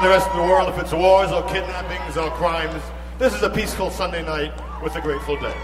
the rest of the world if it's wars or kidnappings or crimes. This is a peaceful Sunday night with the Grateful Dead.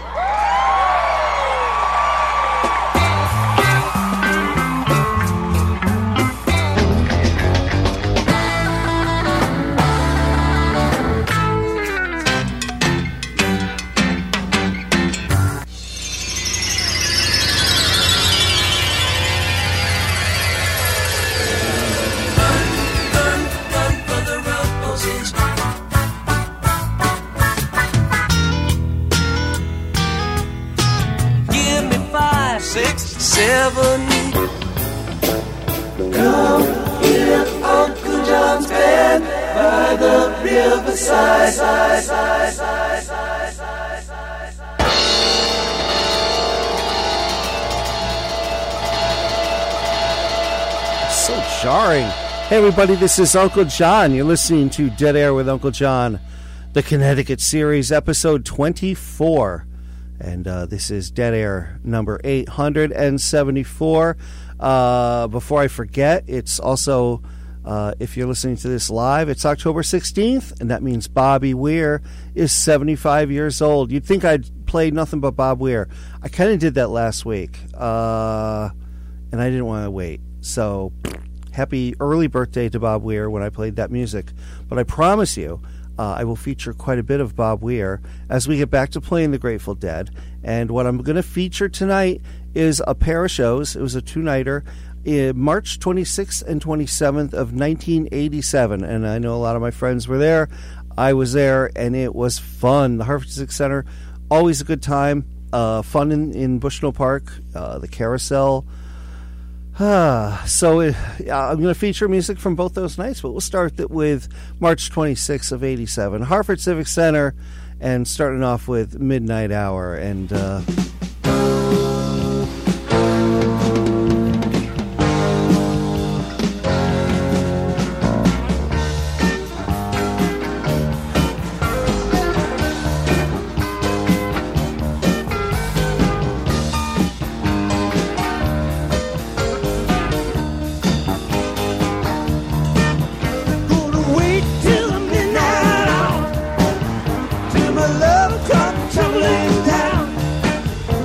Come hear Uncle John's band by the riverside. So jarring. Hey everybody, this is Uncle John. You're listening to Dead Air with Uncle John, the Connecticut series, episode 24. And this is Dead Air number 874. Before I forget, it's also, if you're listening to this live, it's October 16th, and that means Bobby Weir is 75 years old. You'd think I'd play nothing but Bob Weir. I kind of did that last week, and I didn't want to wait. So, happy early birthday to Bob Weir when I played that music. But I promise you, I will feature quite a bit of Bob Weir as we get back to playing the Grateful Dead. And what I'm going to feature tonight is a pair of shows. It was a two-nighter, March 26th and 27th of 1987. And I know a lot of my friends were there. I was there, and it was fun. The Hartford Civic Center, always a good time. Fun in Bushnell Park, the Carousel. So I'm going to feature music from both those nights, but we'll start with March 26th of 87, Hartford Civic Center, and starting off with Midnight Hour. And Till my love comes tumbling down.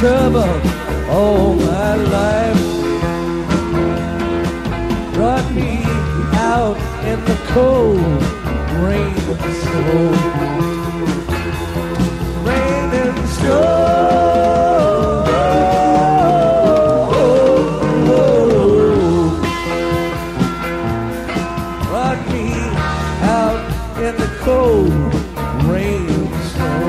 trouble all my life. Brought me out in the cold rain and snow. Rain and snow. Brought me out in the cold rain and snow.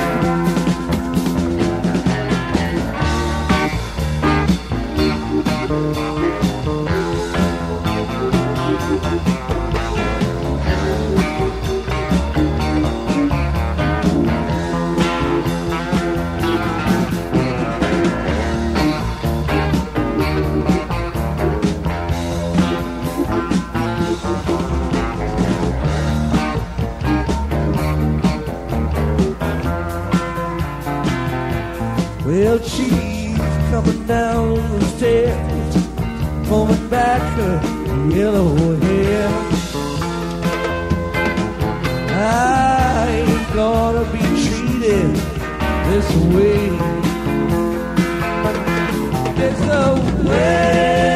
Well, she's coming down the stairs, combing back her yellow hair. I ain't gonna be treated this way. There's no way.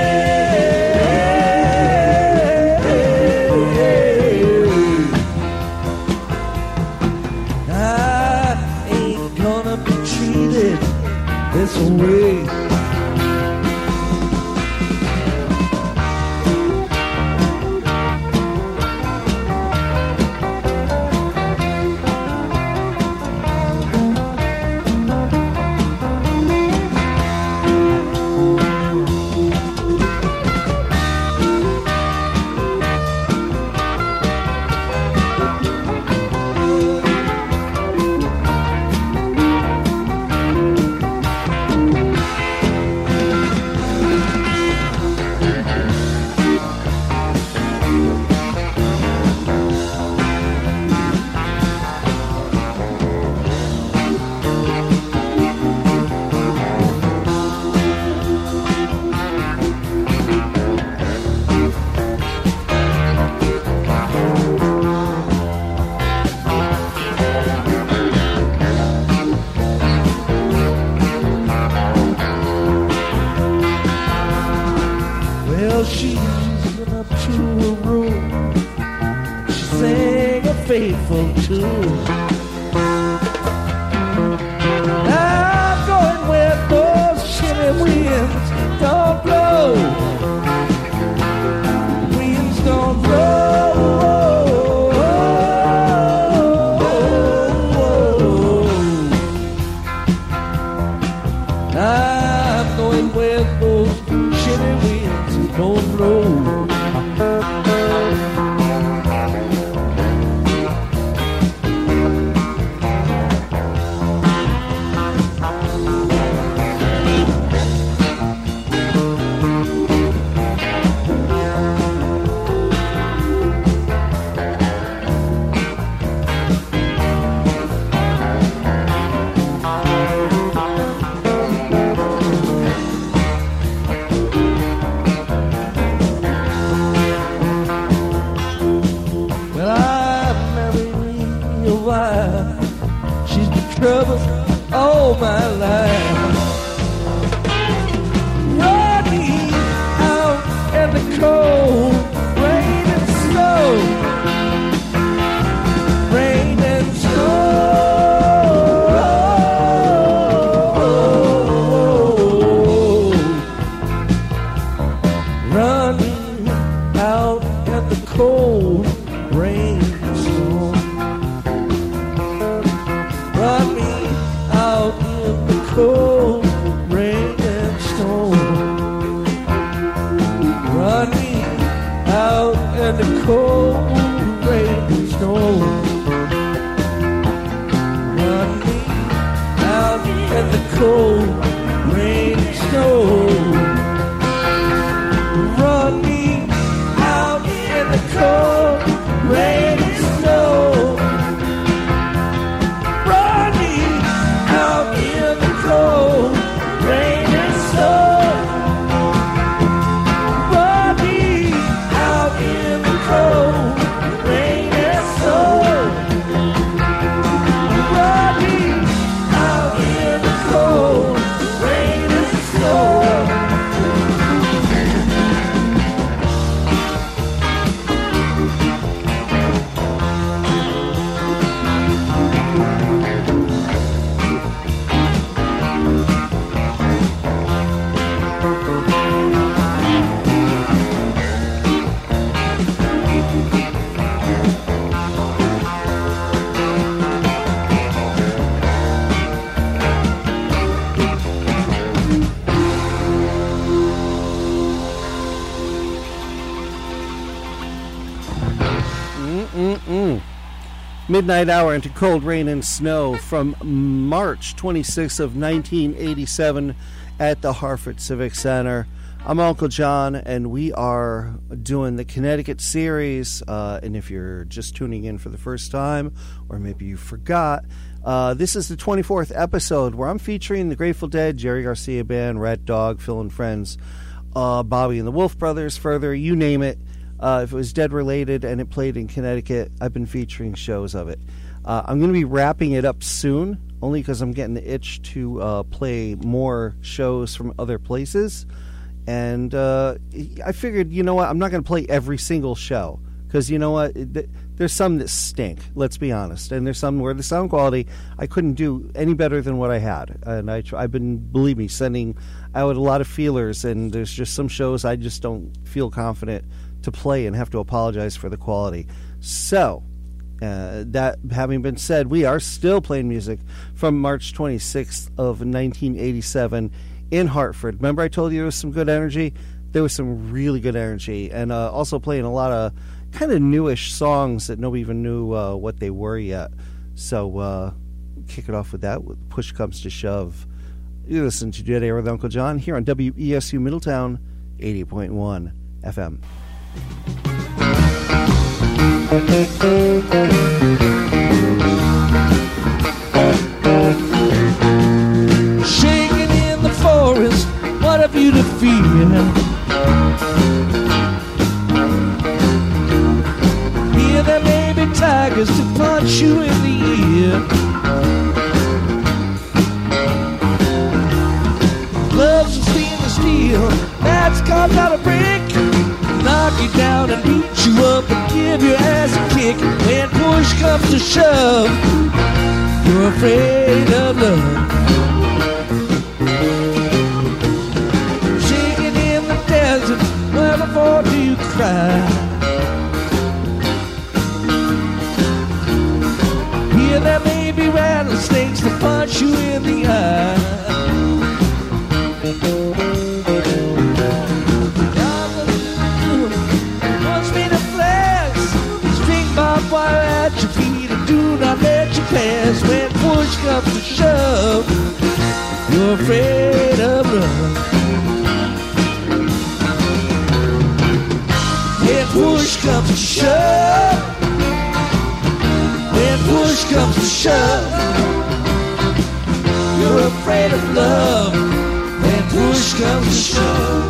I ain't gonna be treated this way. Well, she's been up to her room. She sang a faithful tune. I'm going where those chilly winds don't blow. Winds don't blow. I'm going where those chilly winds don't blow. Well, I've married me a wife. She's been trouble all my life. Running out in the cold rain and snow. Rain and snow. Running out in the cold rain and snow. Run me out in the cold rain and snow. Run me out in the cold rain and snow. Run me out in the cold rain and snow. Run me out in the cold rain and snow. Run me out in the cold rain and snow. Run me out in the cold rain and snow. Run me out in the cold Midnight Hour into Cold Rain and Snow from March 26th of 1987 at the Hartford Civic Center. I'm Uncle John, and we are doing the Connecticut series. And if you're just tuning in for the first time, or maybe you forgot, this is the 24th episode where I'm featuring the Grateful Dead, Jerry Garcia Band, Rat Dog, Phil and Friends, Bobby and the Wolf Brothers, Further, you name it. If it was Dead related and it played in Connecticut, I've been featuring shows of it. I'm going to be wrapping it up soon, only because I'm getting the itch to play more shows from other places. And I figured, you know what, I'm not going to play every single show. Because, you know what, there's some that stink, let's be honest. And there's some where the sound quality, I couldn't do any better than what I had. And I've been, believe me, sending out a lot of feelers. And there's just some shows I just don't feel confident to play and have to apologize for the quality. So, that having been said, we are still playing music from March 26th of 1987 in Hartford. Remember I told you there was some good energy? There was some really good energy. And also playing a lot of kind of newish songs that nobody even knew what they were yet. So kick it off with that. With Push Comes to Shove. You listen to Dead Air with Uncle John here on WESU Middletown 80.1 FM. Shaking in the forest, what have you to fear? Here there may be tigers to punch you in the ear. Gloves of stainless steel, that's carved out of brick. Knock you down and beat you up and give your ass a kick. When push comes to shove, you're afraid of love. Shaking in the desert, well before do you cry? Here there may be rattlesnakes to punch you in the eye. Fire at your feet and do not let you pass. When push comes to shove, you're afraid of love. When push comes to shove, when push comes to shove, you're afraid of love. When push comes to shove.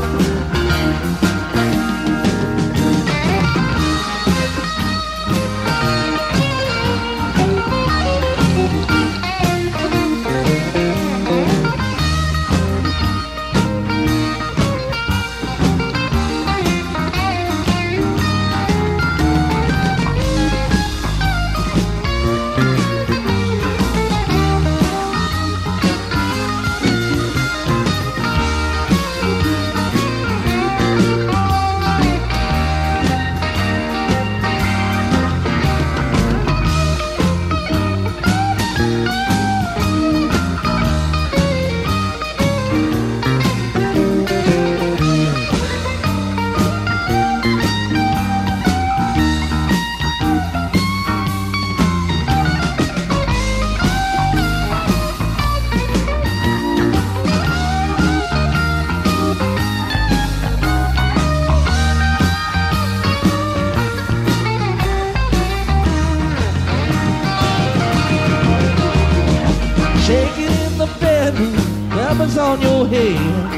On your head,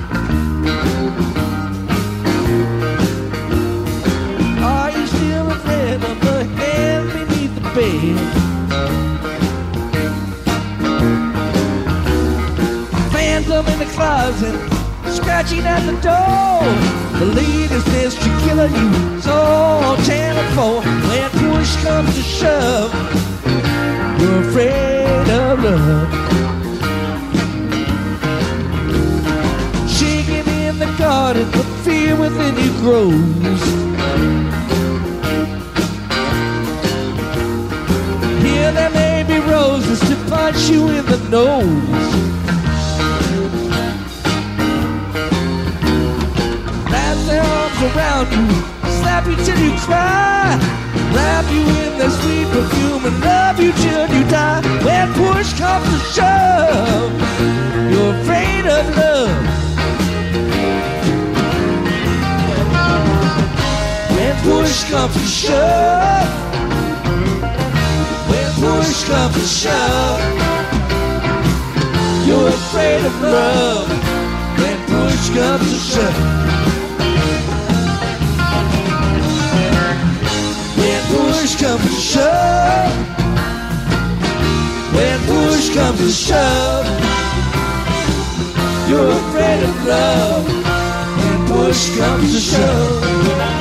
are you still afraid of the hand beneath the bed? Phantom in the closet, scratching at the door. The latest mystery killing you, so on channel 4. When push comes to shove, you're afraid of love. In the garden, the fear within you grows. Here there may be roses to punch you in the nose. Wrap their arms around you, slap you till you cry. wrap you in their sweet perfume and love you till you die. When push comes to shove, you're afraid of love. When push comes to shove, when push comes to shove, you're afraid of love. When push comes to shove. When push comes to shove, when push comes to shove, you're afraid of love. When push comes to shove.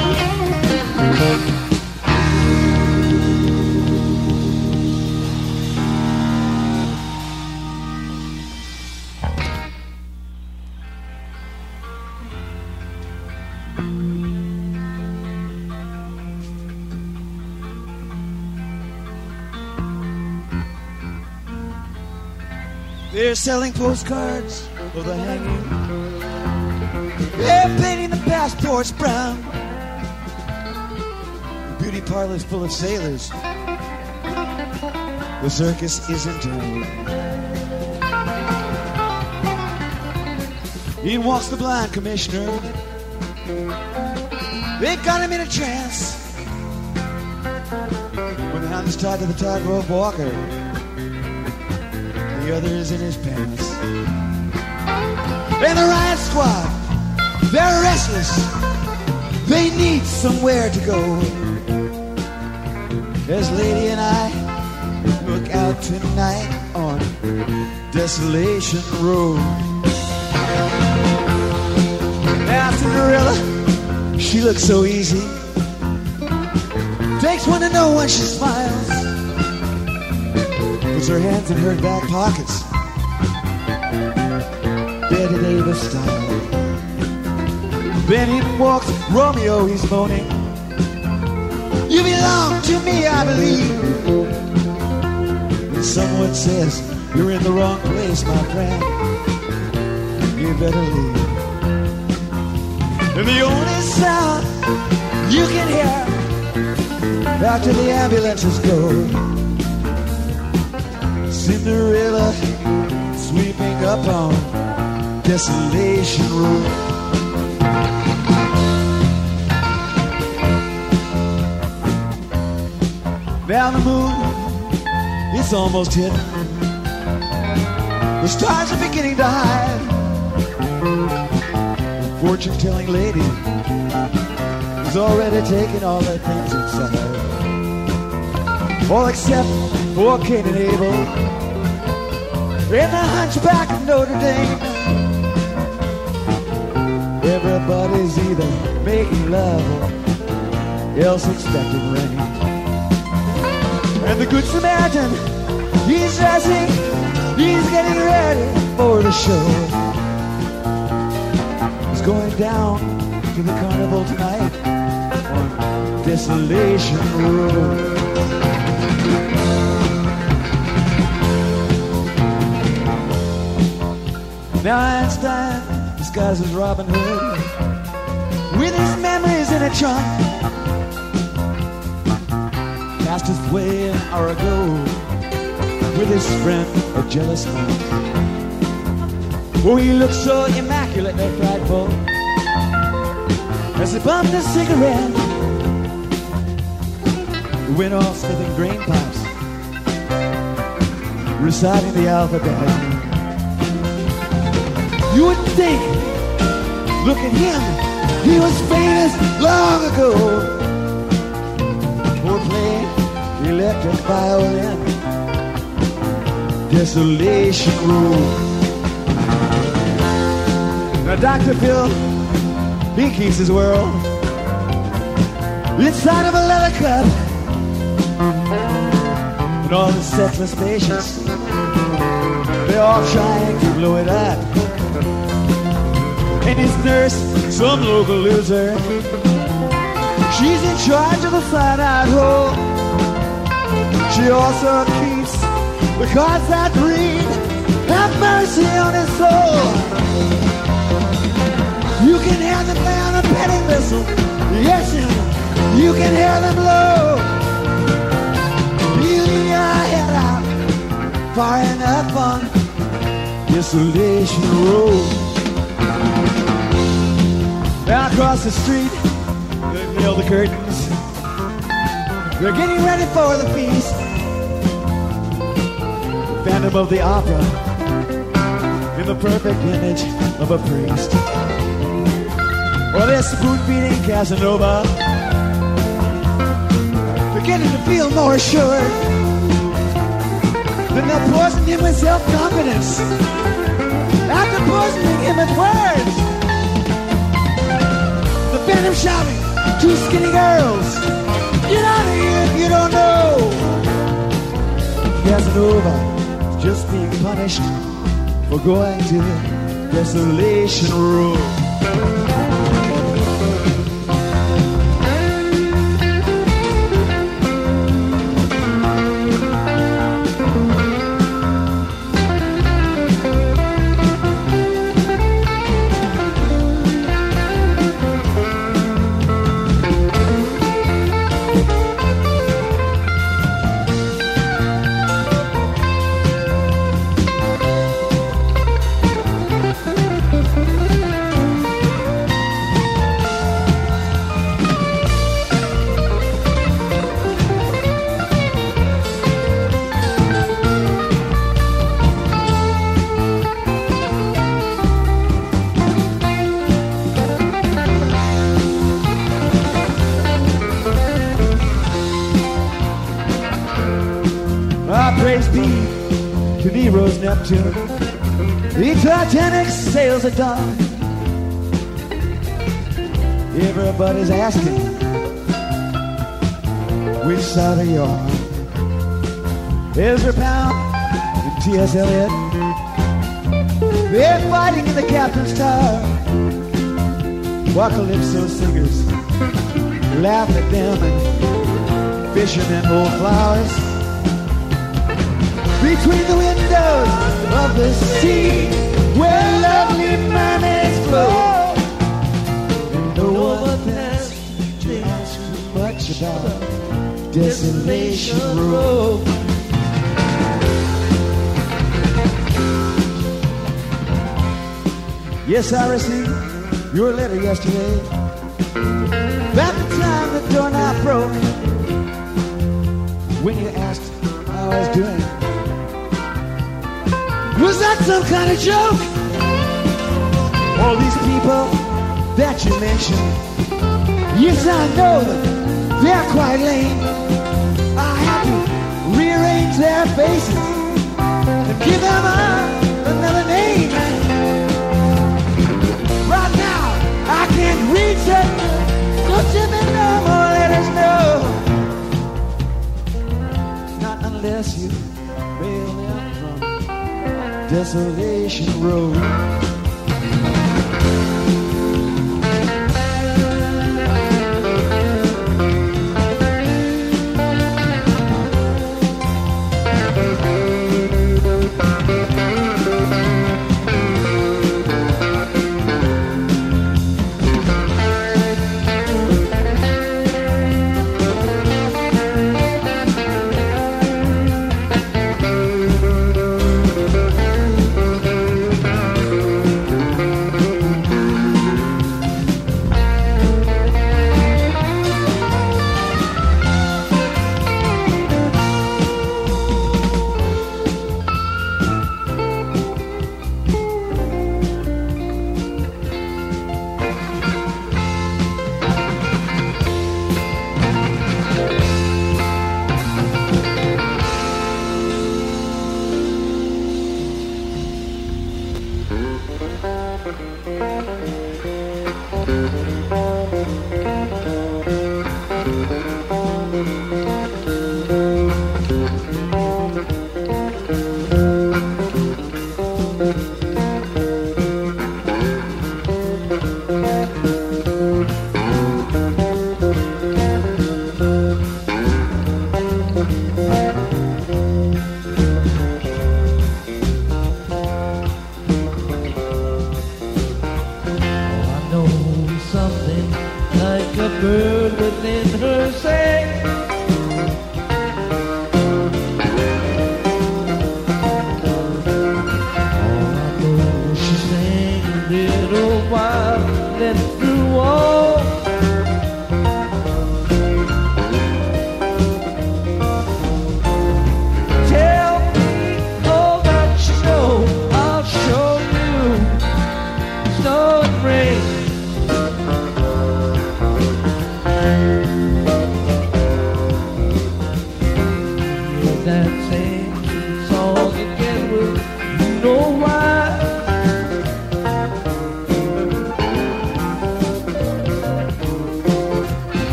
They're selling postcards for the hanging. They're painting the passports brown. The beauty parlor's full of sailors. The circus is in town. In walks the blind commissioner. They got him in a trance. When the hand is tied to the tightrope walker, the other is in his pants. And the riot squad, they're restless. They need somewhere to go. As Lady and I look out tonight on Desolation Road. Now Cinderella, she looks so easy. Takes one to know when she smiles. Puts her hands in her back pockets, Betty Davis style. Then in walks Romeo, he's moaning. You belong to me, I believe. And someone says, you're in the wrong place, my friend. You better leave. And the only sound you can hear after the ambulances go, Cinderella sweeping up on Desolation Road. Now the moon, it's almost hit. The stars are beginning to hide. The fortune-telling lady has already taken all her things inside. All except for Cain and Abel and the hunchback of Notre Dame. Everybody's either making love or else expecting rain. And the Good Samaritan, he's dressing, he's getting ready for the show. He's going down to the carnival tonight on Desolation Road. Now Einstein disguises Robin Hood with his memories in a trunk. Passed his way an hour ago with his friend, a jealous monk. Oh, he looked so immaculate and frightful as he bummed a cigarette. He went off sniffing grain pipes, reciting the alphabet. You wouldn't think, look at him, he was famous long ago. For playing electric violin, Desolation Road. Now Dr. Phil, he keeps his world inside of a leather cup. And all the sexless patients, they're all trying to blow it up. And his nurse, some local loser, she's in charge of the cyanide hole. She also keeps the cards that read, have mercy on his soul. You can hear them play on a petting whistle, yes, you can hear them blow. I head out far enough on Desolation Road. Now across the street, they nail the curtains. They're getting ready for the feast. The Phantom of the Opera in the perfect image of a priest. Or this spoon-feeding Casanova, beginning to feel more assured. Then they'll poison him with self-confidence after poisoning him with words. The Phantom shouting, two skinny girls, get out of here if you don't know. Casanova is just being punished for going to Desolation Road. Praise be to Nero's Neptune. The Titanic sails at dawn. Everybody's asking, which side are you on? Ezra Pound and T.S. Eliot, they're fighting in the captain's tower, while Calypso singers laugh at them and fishermen hold flowers. Between the windows of the sea, where lovely mermaids flow, and no one has to ask too much about Desolation Road. Yes, I received your letter yesterday, about the time the doorknob broke, when you asked how I was doing. Was that some kind of joke? All these people that you mentioned, yes, I know that they're quite lame. I have to rearrange their faces and give them another name. Right now, I can't read them. Don't send me no more letters, no. Not unless you mail them from Desolation Road.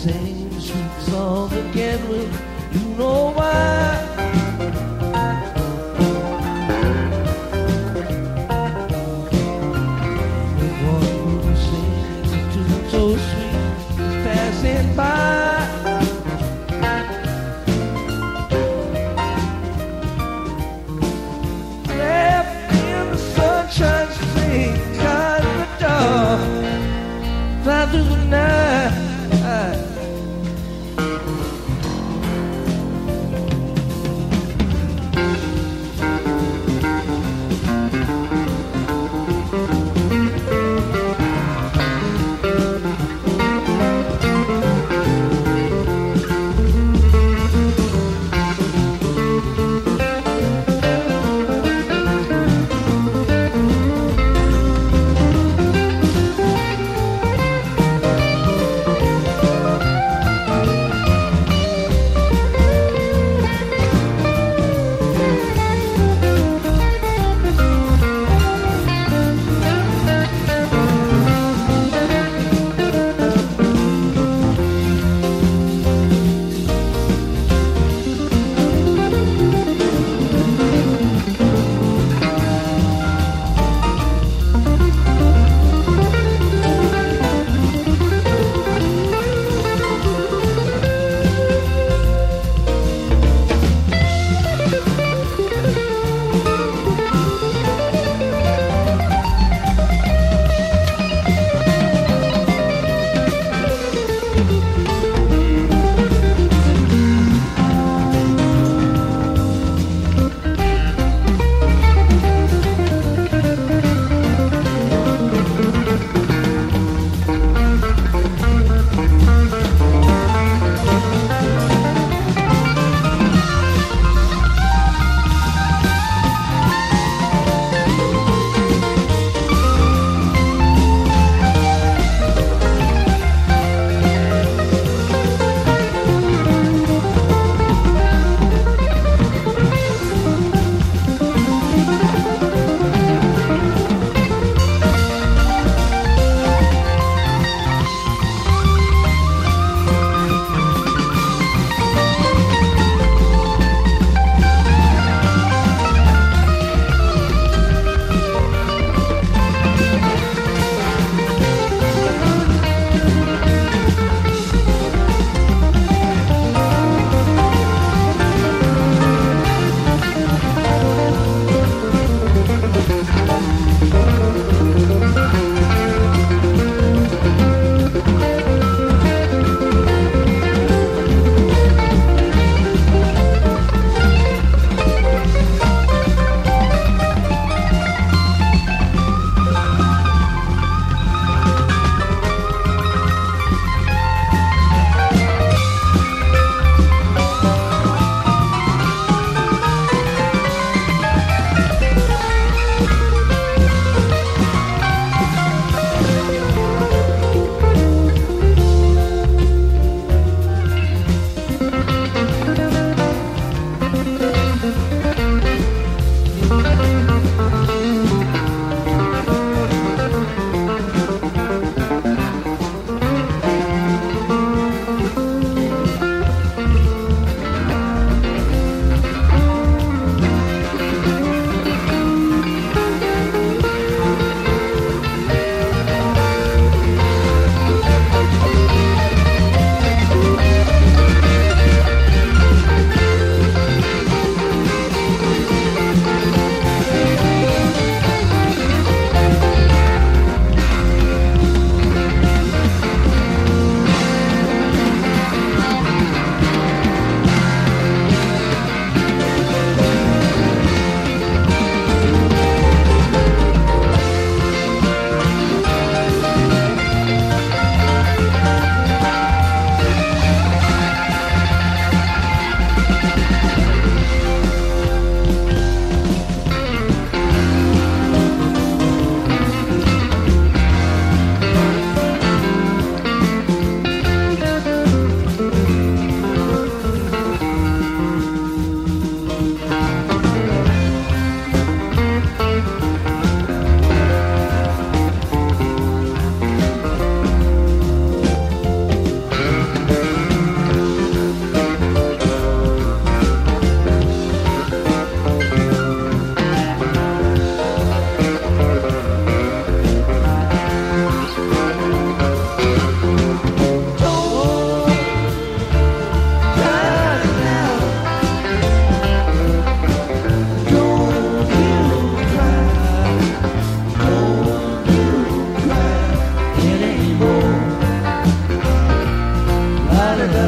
sing the sweet song again. Well, you know why. Everyone who sings a tune so sweet is passing by. Left in the sunshine, sing kind of dark. Fly through the night.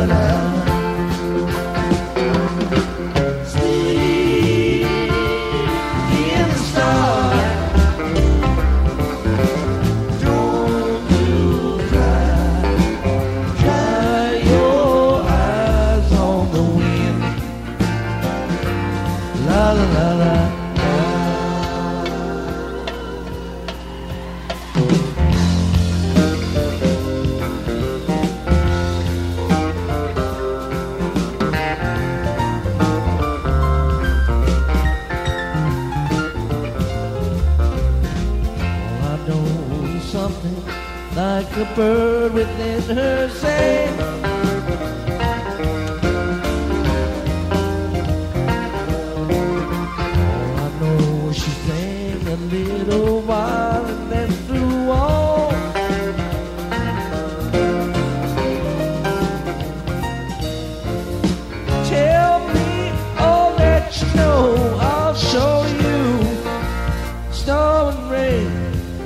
Like a bird within her sing. All I know is she sang a little while and then flew on. Tell me all that you know, I'll show you. Storm and rain.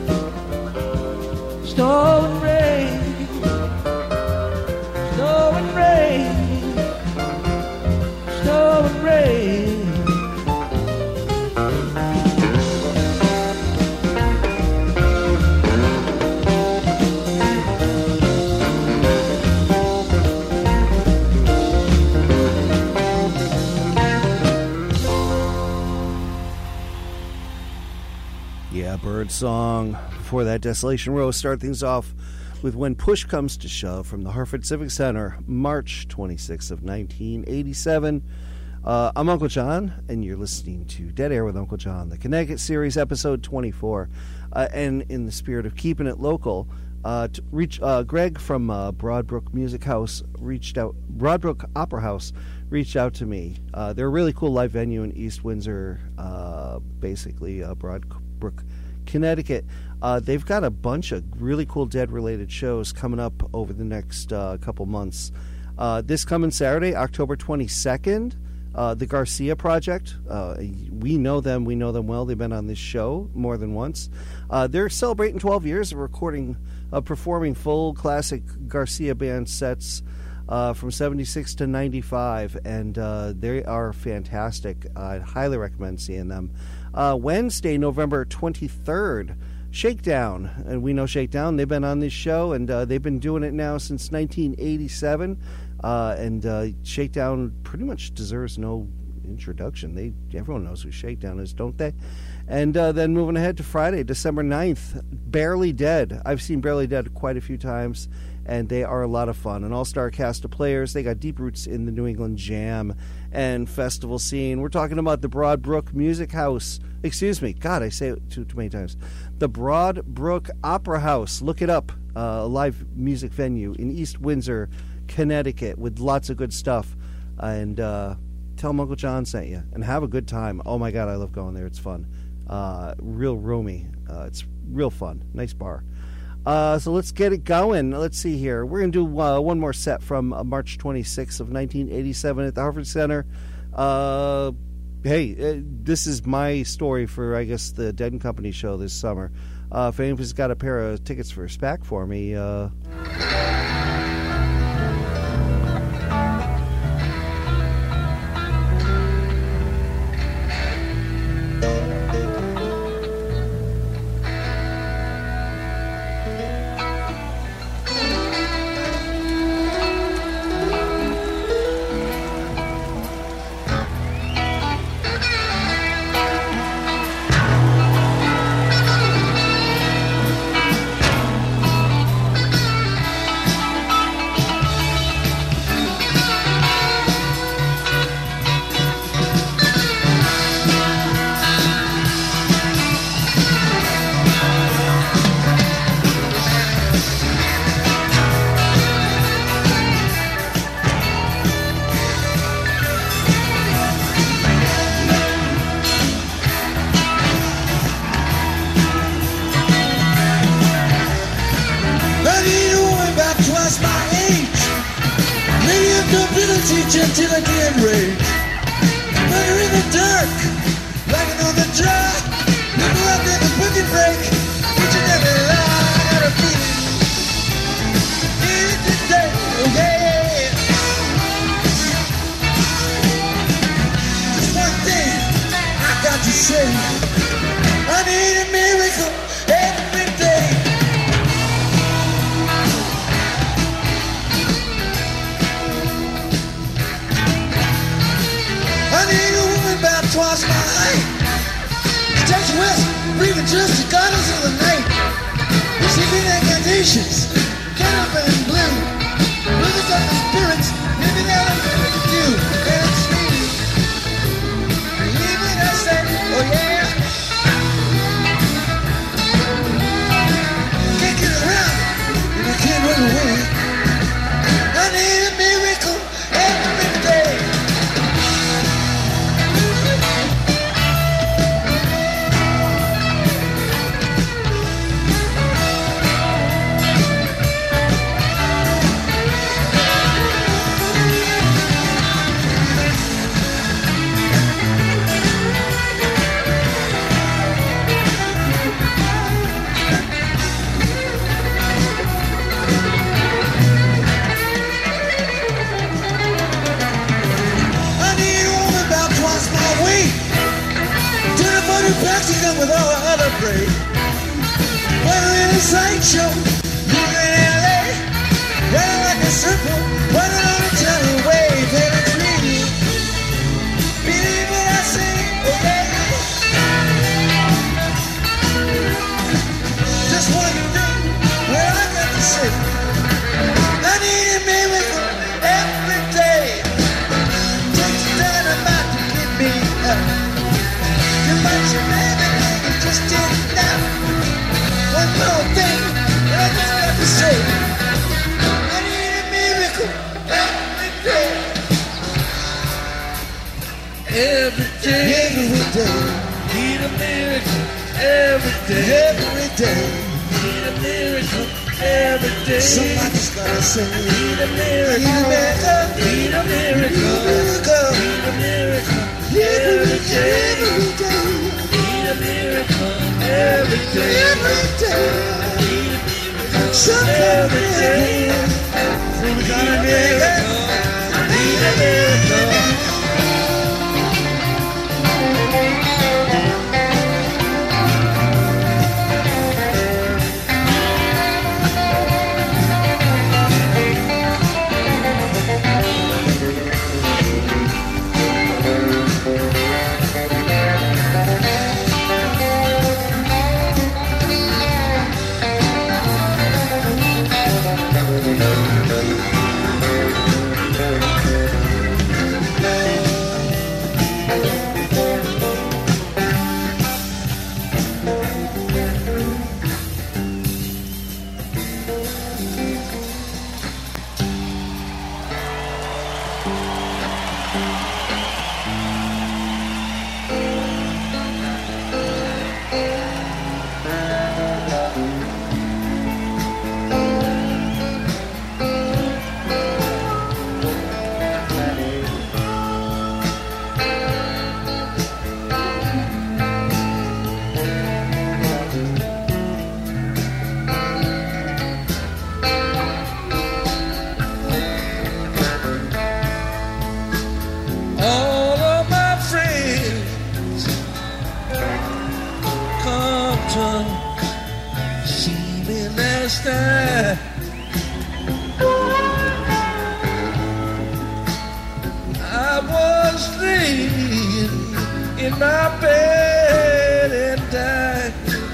Snow and rain, snow and rain, snow and rain. Yeah, Bird Song. Before that, Desolation Row. Start things off with When Push Comes to Shove from the Hartford Civic Center, March 26th of 1987. I'm Uncle John, and you're listening to Dead Air with Uncle John, the Connecticut Series, episode 24. And in the spirit of keeping it local, Greg from Broadbrook Music House Broadbrook Opera House reached out to me. They're a really cool live venue in East Windsor, Broadbrook, Connecticut. They've got a bunch of really cool Dead-related shows coming up over the next couple months. This coming Saturday, October 22nd, the Garcia Project. We know them well. They've been on this show more than once. They're celebrating 12 years of performing full classic Garcia band sets from 76 to 95, and they are fantastic. I'd highly recommend seeing them. Wednesday, November 23rd, Shakedown. And we know Shakedown. They've been on this show, and they've been doing it now since 1987. And Shakedown pretty much deserves no introduction. Everyone knows who Shakedown is, don't they? And then moving ahead to Friday, December 9th, Barely Dead. I've seen Barely Dead quite a few times, and they are a lot of fun. An all-star cast of players. They got deep roots in the New England jam and festival scene. We're talking about the Broadbrook Music House. Excuse me. God, I say it too many times. The Broadbrook Opera House. Look it up. A live music venue in East Windsor, Connecticut, with lots of good stuff. And tell them Uncle John sent you. And have a good time. Oh, my God, I love going there. It's fun. Real roomy. It's real fun. Nice bar. So let's get it going. Let's see here. We're going to do one more set from March 26th of 1987 at the Hartford Center. This is my story for, I guess, the Dead and Company show this summer. If anybody's got a pair of tickets for SPAC for me, Until I get rage. Fire in the dark, lighting on the track. People out there the boogie break. Each and every line I got a feeling. Here today, oh yeah. say, I need a miracle every day. I need a woman about twice my height. Just west, breathing just the goddess of the night. She be incantations, get up and blue. Rivers of the spirits, maybe that'll be what you do. And it's me. Believe it, I say, oh yeah. Can't get around, and I can't run away. I need a miracle every day. Practicing with all the other brave. Whether in a sideshow, you're in LA, whether like a circle, whether on a jelly wave, and it's me. Believe what I say, okay? Just one thing, what I got to say. I need a miracle every day. Takes dynamite to get me up. But you baby, just did now. One more thing that I just got to say. I need a miracle every day. Every day, every day. Need a miracle every day. Every day. Need a miracle every day. Somebody's gotta say, need a miracle. Need a miracle. Need a miracle. Every day, every day, need a miracle. Every day, every day, need a miracle. Every day, we got a miracle. Need a miracle. I was laying in my bed and died.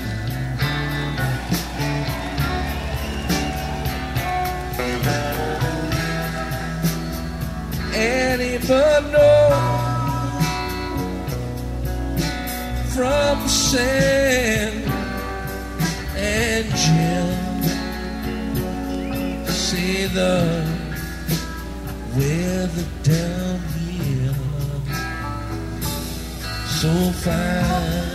And even though from San Angel, see the weather down here so fine.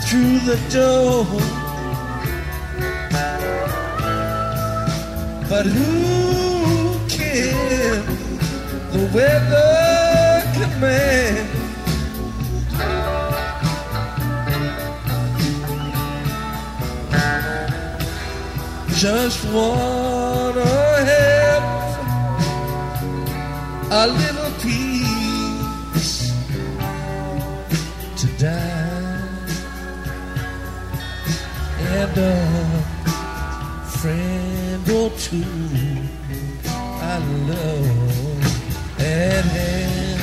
through the door. But who can the weather command? Just wanna have a little peace to die and a friend or two I love at hand.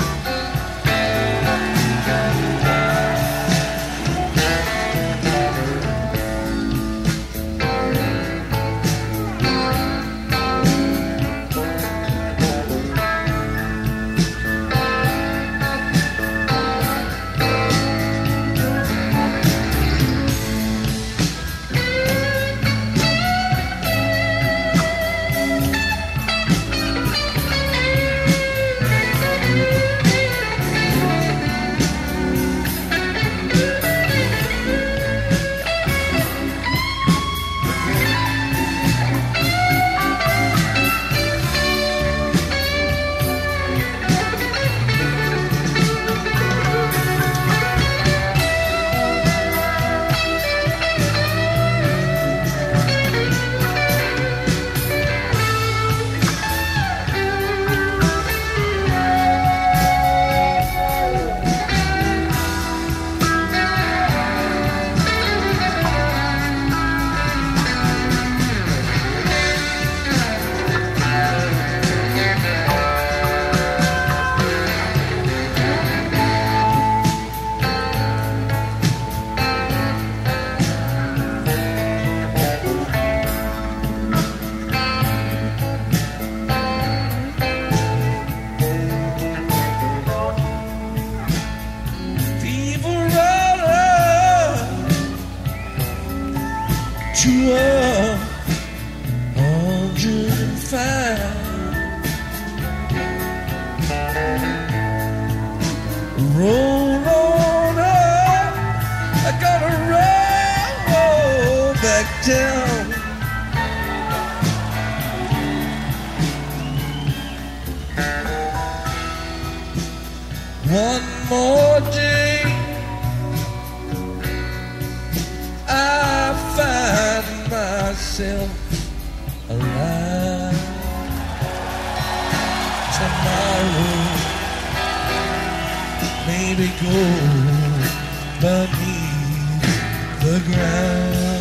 To 105. Roll on up, I gotta roll back down. One more day, I find myself alive. Tomorrow, maybe go beneath the ground.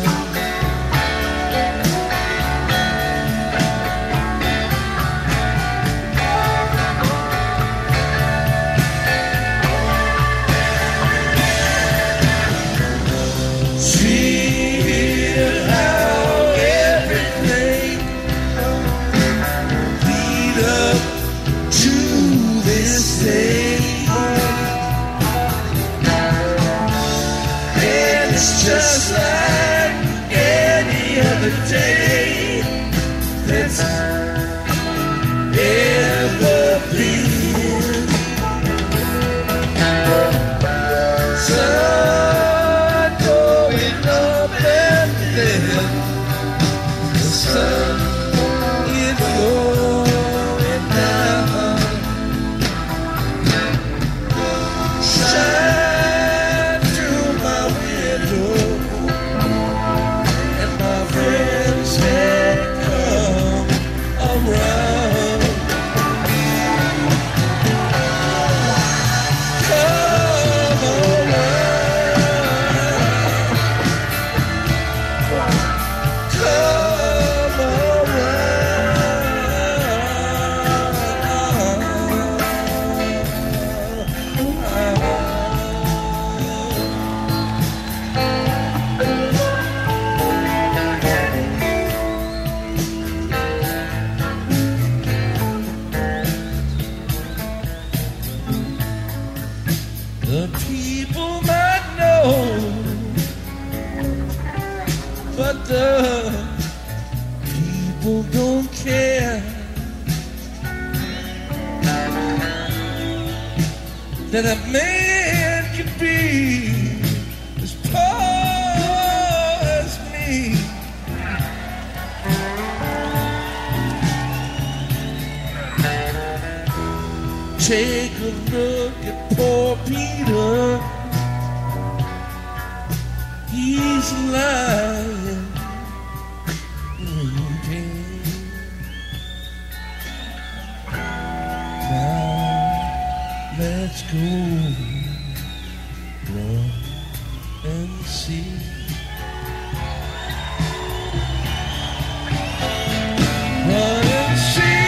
Just like any other day that's ever been. Sun going up and then the sun is going down. Shine through my window. Friends had come around. Come around. Come the people might know, but the people don't care. That a man can be as poor Take a look at poor Peter. He's lying in pain. Now let's go run and see. Run and see.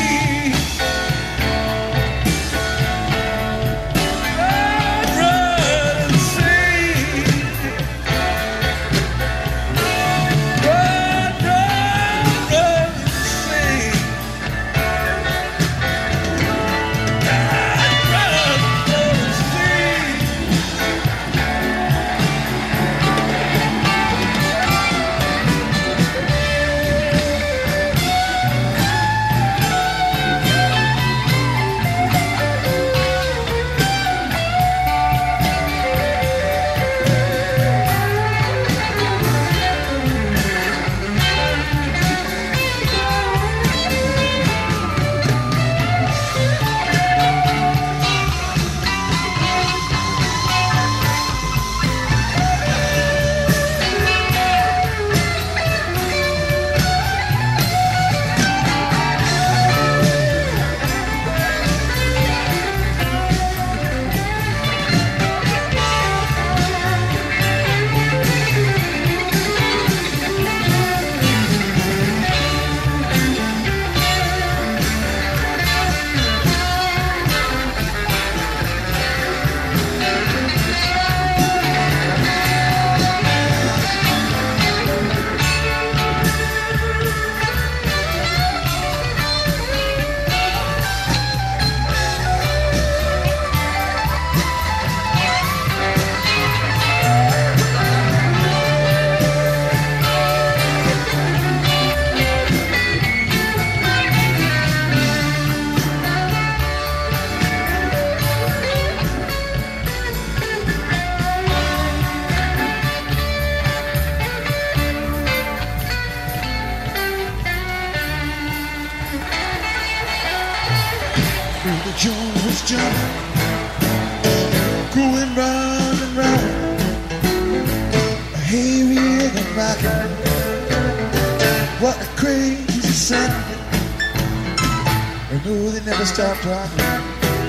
Stop talking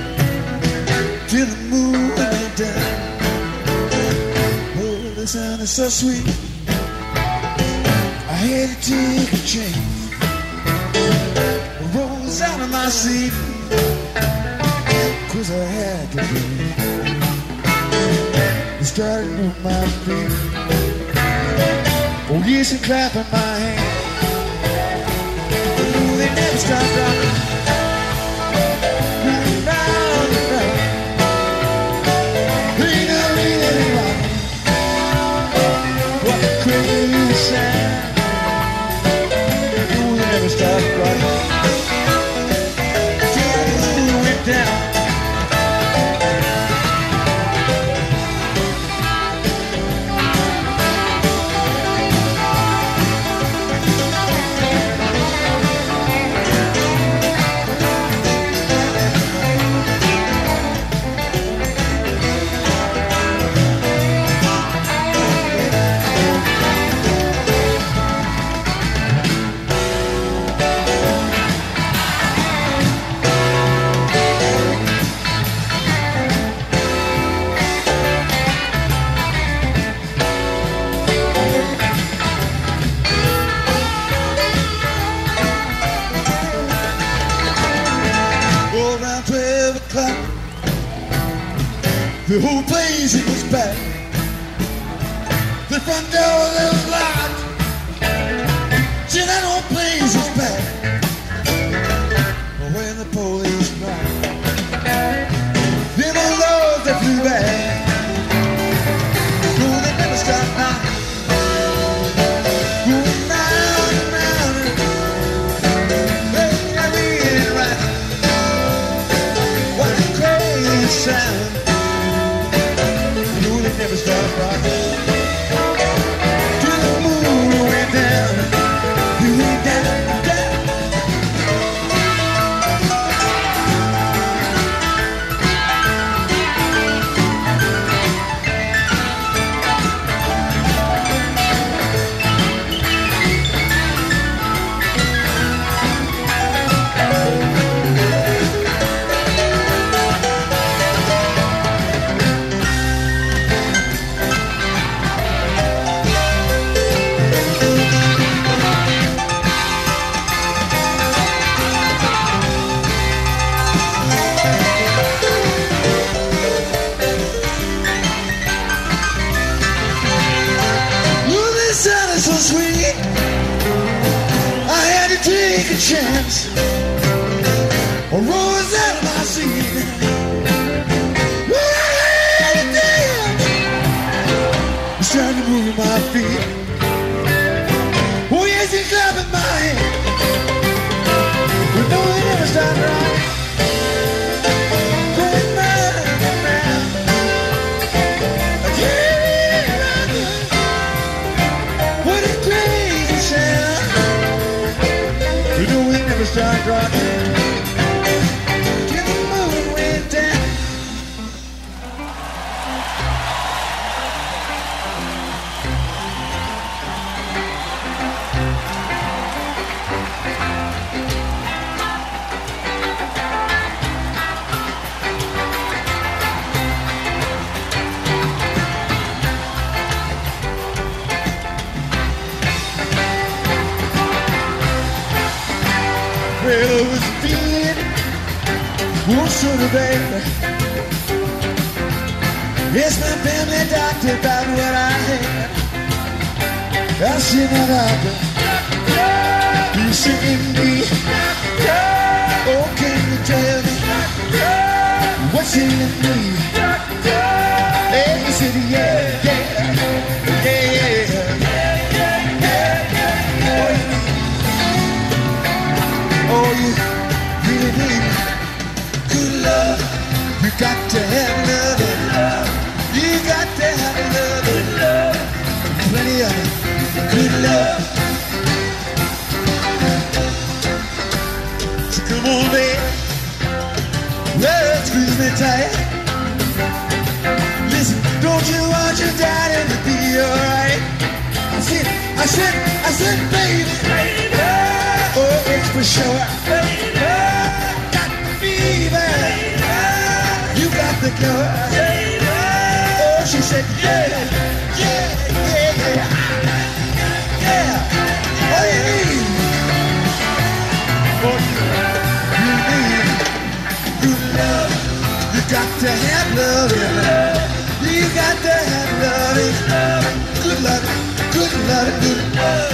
till the moon went down. Oh, the sound is so sweet. I had to take a chance. I rose out of my seat 'cause I had to be. I started on my feet. Oh, yes, and clapping my hands. Oh, they never stopped rocking. Stop rocking till the moon went down. The whole place it was packed. The front door was locked. See, that whole place was packed. But when the police knocked, then the lords they flew back. No, they never stopped knocking. Going round and round, making everything right. What a crazy sound. Never stop rocking till the moon went down. You went down, down. chance. A rose out of my seat. When I heard it dance, I started moving my feet. Oh yes, he's clapping my hand. We know it never started right. But man, I can't imagine what a crazy sound. We know it never started rocking till the moon went down. Well, I was feeling one sort of bad. Yes, my family doctor about what I had. I said, now doctor, you singing me? Oh, can you tell me what's in me? And he said, yeah, yeah, yeah, yeah. Oh, you really need good love. You got to have love. You got to have love. Plenty of good love. So come on, baby. Well, squeeze me tight. Listen, don't you want your daddy to be alright? I said, baby. Oh, it's for sure. Got the fever. You got the cure. Oh, she said, yeah, yeah, yeah, yeah. Yeah. Oh, you need. Oh, you need good love. You got to have love. You got to have love. Good love, good love, good love.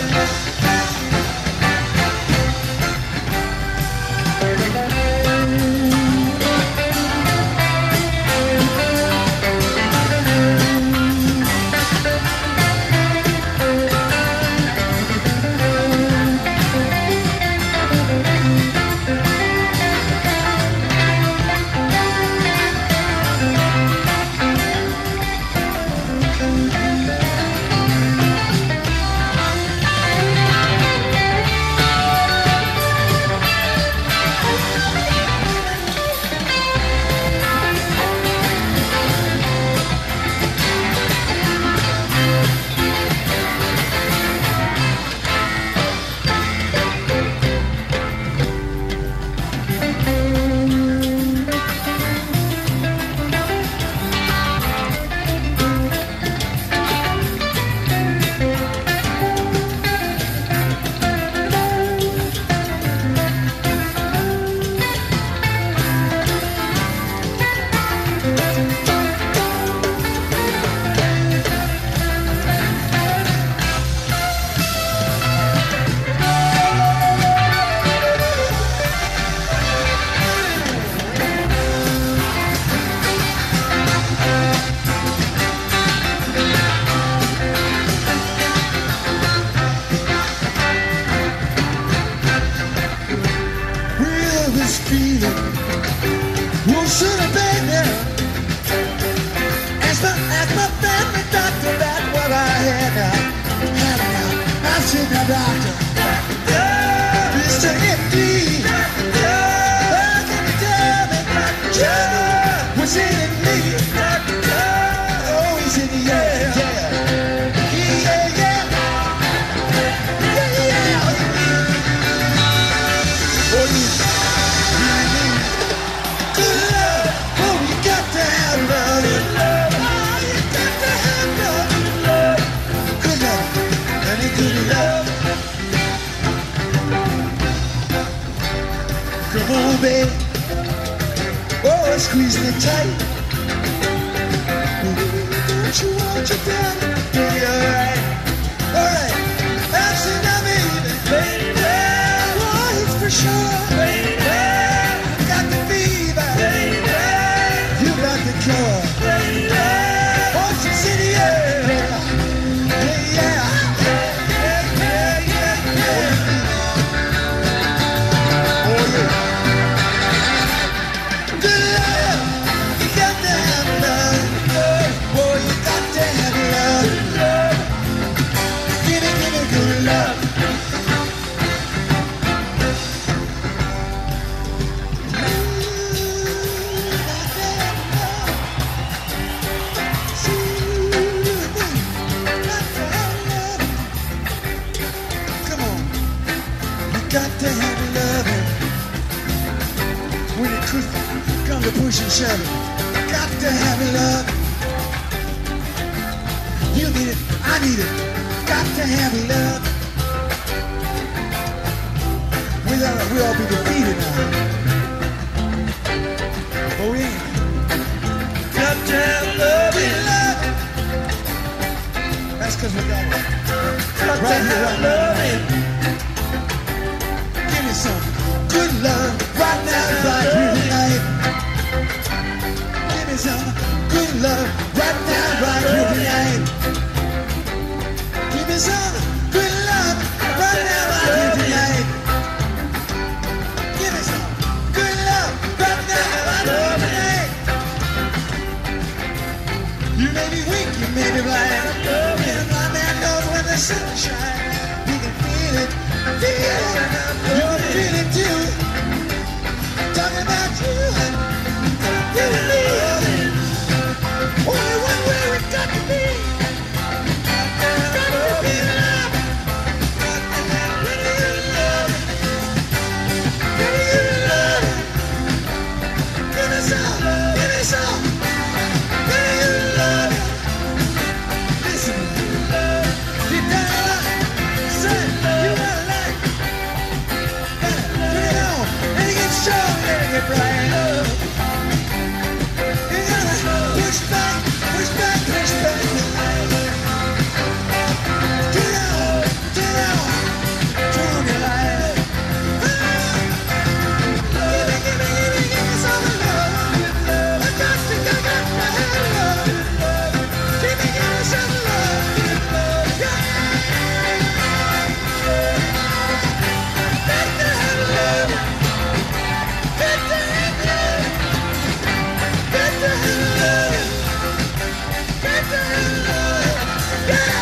Baby, oh, squeeze me tight. Don't you want your daddy? Yeah, alright, alright. I've seen that baby. Oh, it's for club. Ocean City, yeah. Yeah, yeah. Come to push and shove it. Got to have love. You need it, I need it. Got to have love. Without it, we'll all be defeated now. Oh yeah. Got to have love. Love. That's because we got it. Got right to have love. Give me some good love right now, right here tonight. Give me some good love right now, right here tonight. Give me some good love right now, right here tonight. Give me some good love right now, right here tonight. You may be weak, you may be blind. And a blind man knows when the sun shines. You can feel it, feel it. You can feel it too. Talking about you, you and me. Only one way we got to be. Got to be love. Got to be love. Got to be love. Give me some, give me some. Got to be love. Listen, you gotta love. Son, you gotta like. Put it on, and it gets strong, and it gets bright. You gotta push back, push back, push back. Get out, turn on your light. Give me some love. I got to have love. Give me some love. Yeah. Got to have love. Got to have love. Got to have love. Got to have love. Yeah.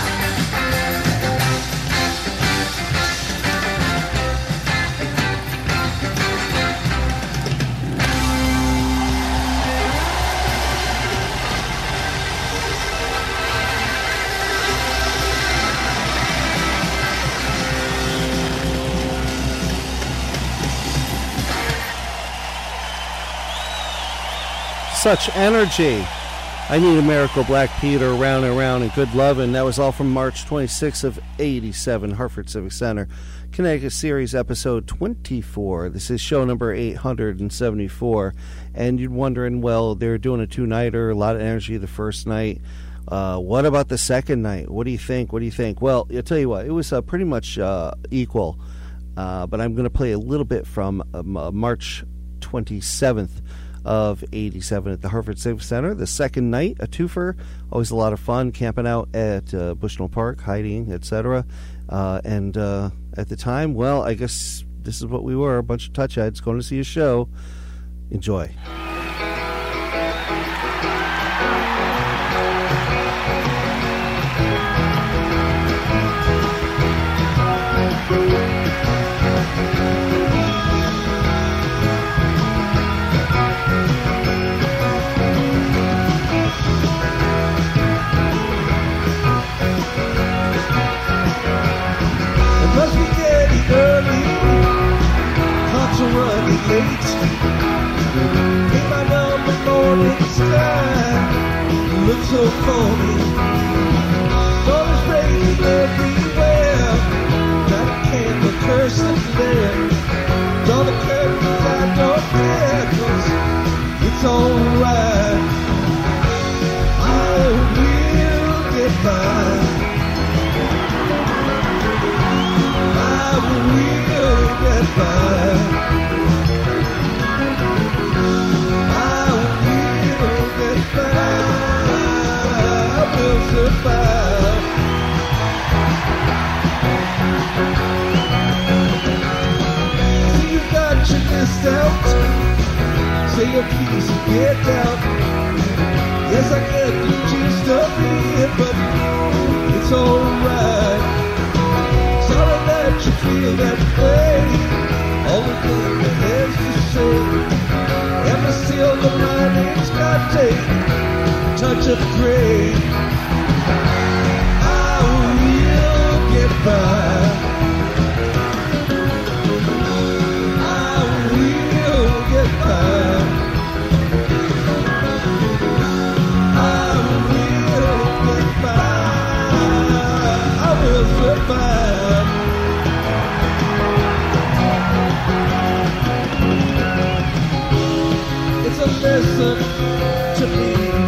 Such energy. I Need a Miracle, Black Peter, Round and Round, and Good Lovin'. That was all from March 26th of 87, Hartford Civic Center. Connecticut Series, episode 24. This is show number 874. And you're wondering, well, they're doing a two-nighter, a lot of energy the first night. What about the second night? What do you think? What do you think? Well, I'll tell you what, it was pretty much equal. But I'm going to play a little bit from March 27th of 87 at the Hartford Civic Center. The second night, a twofer, always a lot of fun, camping out at Bushnell Park, hiding, etc. And at the time, well, I guess this is what we were, a bunch of touch heads going to see a show. Enjoy. Running late. In my number morning sky, look so phony. Storms raging everywhere. Got a candle cursing there. Draw the curtains, I don't care, 'cause it's alright. I will get by. I will get by. I will get by. a piece and get down. Yes, I get the gist of it, but it's alright. Sorry that you feel that way. All the thing that has to say. And the silver lining's got a touch of gray. I will get by. It's a lesson to me.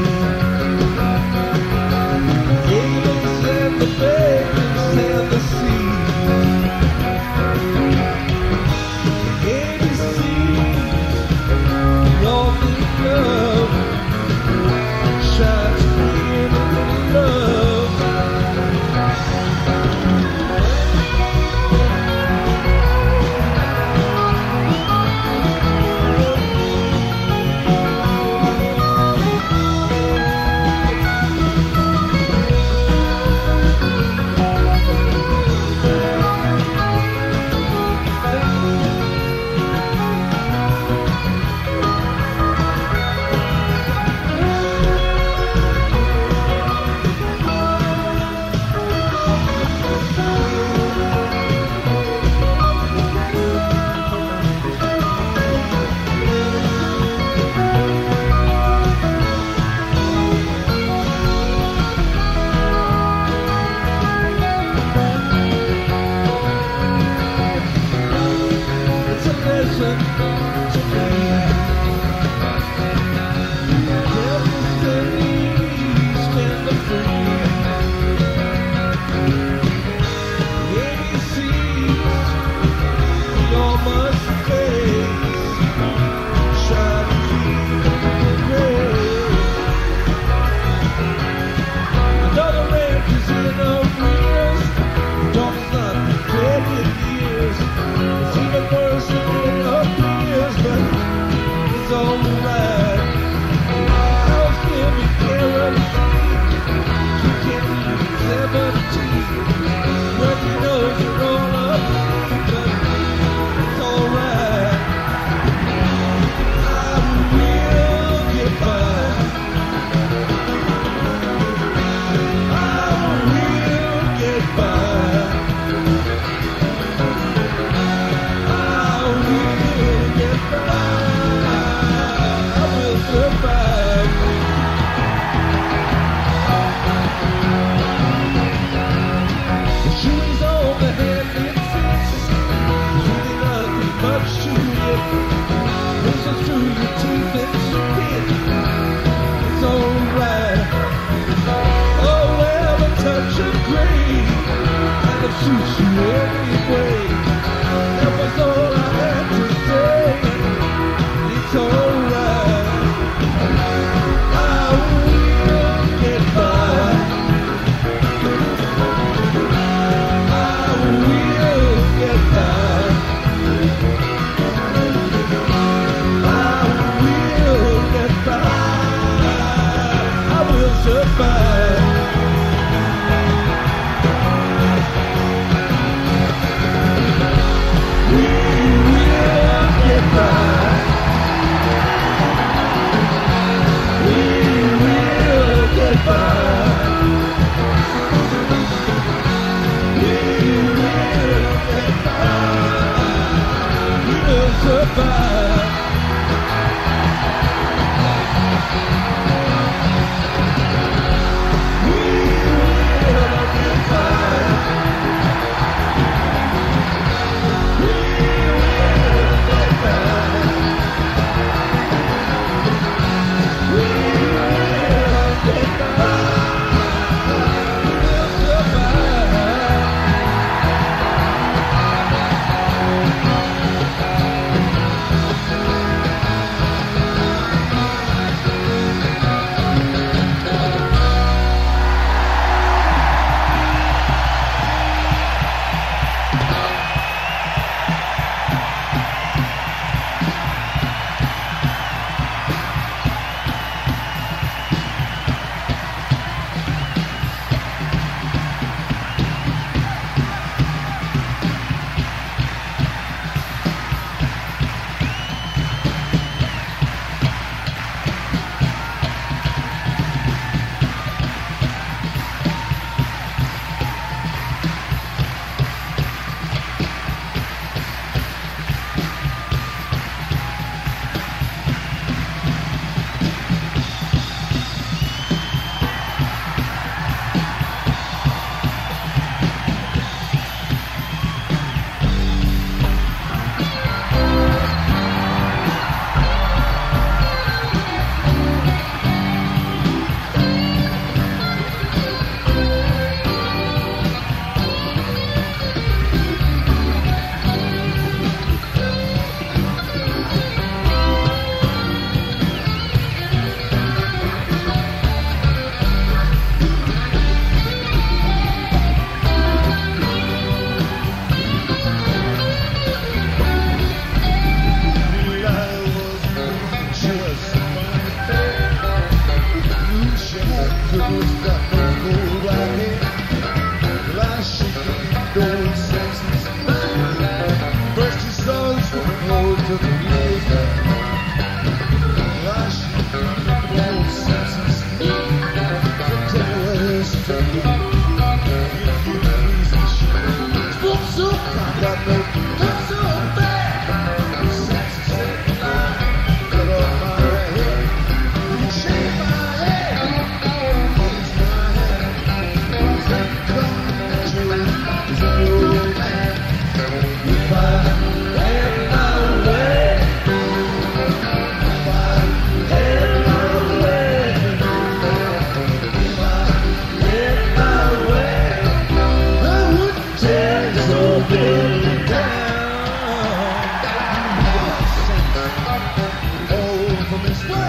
Gables and the beggars and the sea. ABC's lonely love shines in love.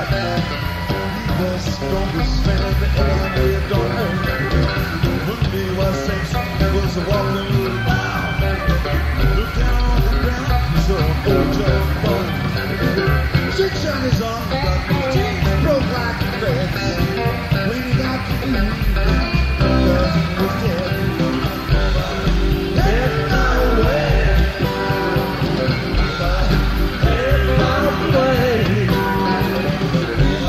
He was strongest man ever lived on earth. One day was sex, was walking around. Looked down on the ground, he saw an old John Bone. Six on his arm, got teeth broke like threads. When he got to eat, because he was dead. Head my way. Head my way.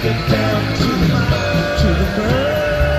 it down to the ground.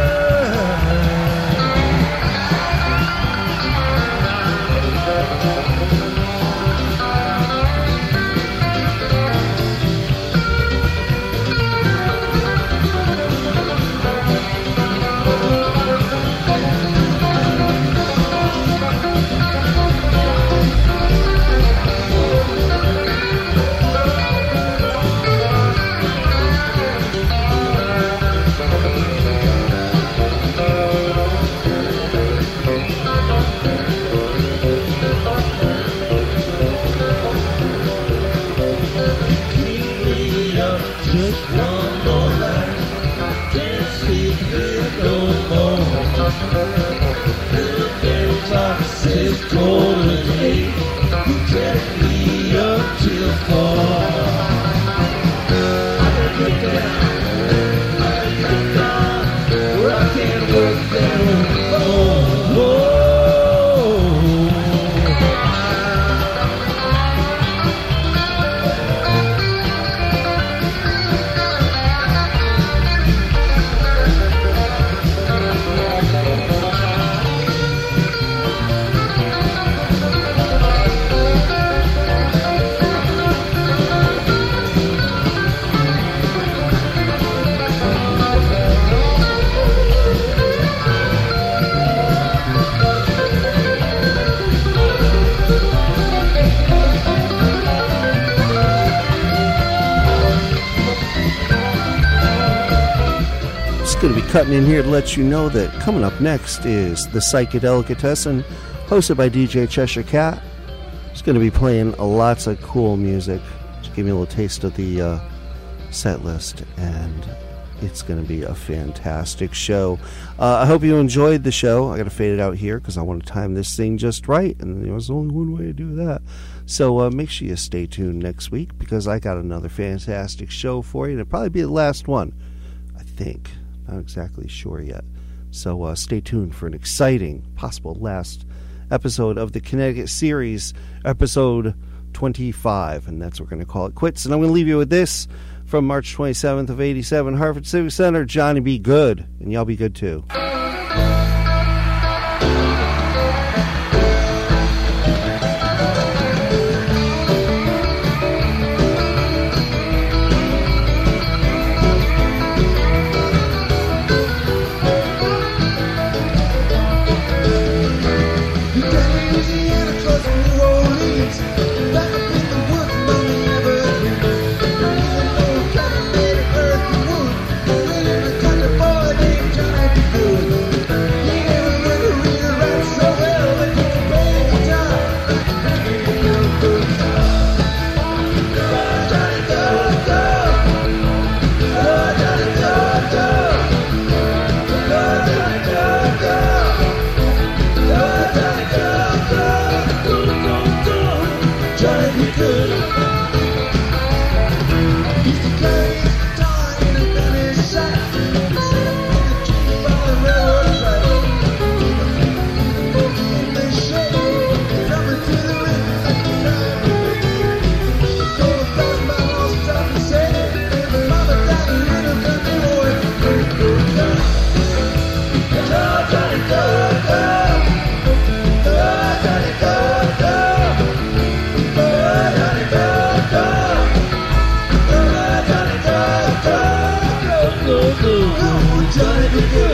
Going to be cutting in here to let you know that coming up next is the Psychedelicatessen, hosted by DJ Cheshire Cat. It's going to be playing lots of cool music. Just give me a little taste of the set list, and it's going to be a fantastic show. I hope you enjoyed the show. I got to fade it out here because I want to time this thing just right, and there's only one way to do that. So make sure you stay tuned next week because I got another fantastic show for you. It'll probably be the last one, I think. Not exactly sure yet. So stay tuned for an exciting, possible last episode of the Connecticut series, episode 25. And that's what we're going to call it quits. And I'm going to leave you with this from March 27th of 87, Hartford Civic Center, Johnny Be Good. And y'all be good too. Johnny Be Good.